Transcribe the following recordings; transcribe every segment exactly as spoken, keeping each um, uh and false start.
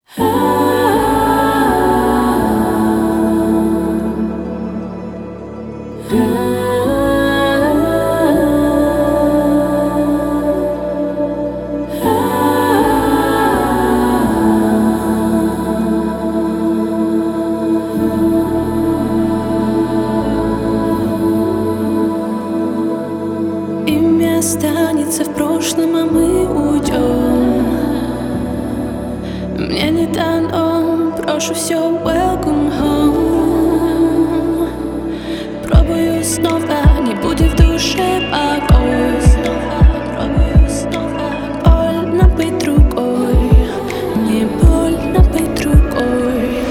Имя останется в прошлом, а мы уйдем. Мне не дано, прошу все, welcome home. Пробую снова, не будет в душе покой. Пробую снова, больно быть другой. Мне больно быть другой.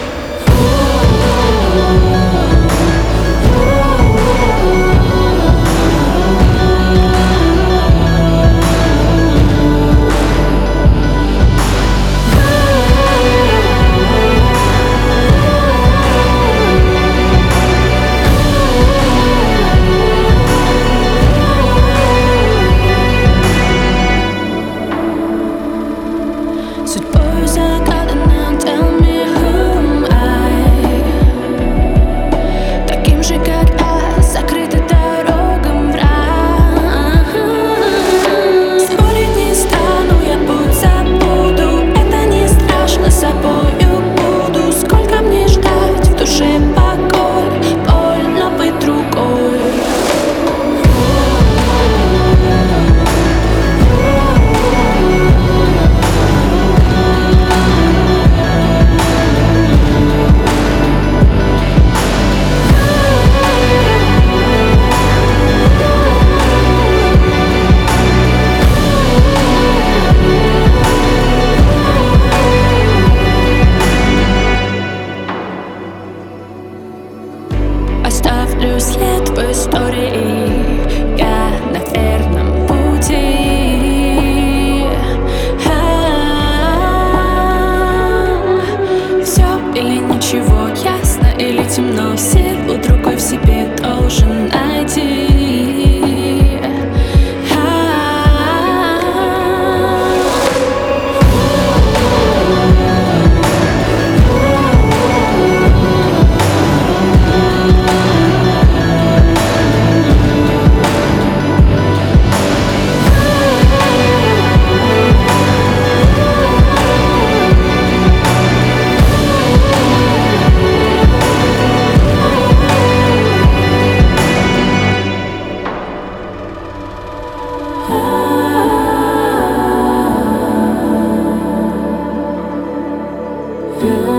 Судьбой загадано, tell me who am I. Таким же, как я, закрыта дорогам в рай. Спорить не стану, я путь забуду. Это не страшно, собою буду. Сколько мне ждать, в душе покой. Больно быть другой. Оставлю след в истории, я на верном пути. Все или ничего, ясно или темно, силу другой в себе должен найти. Yeah.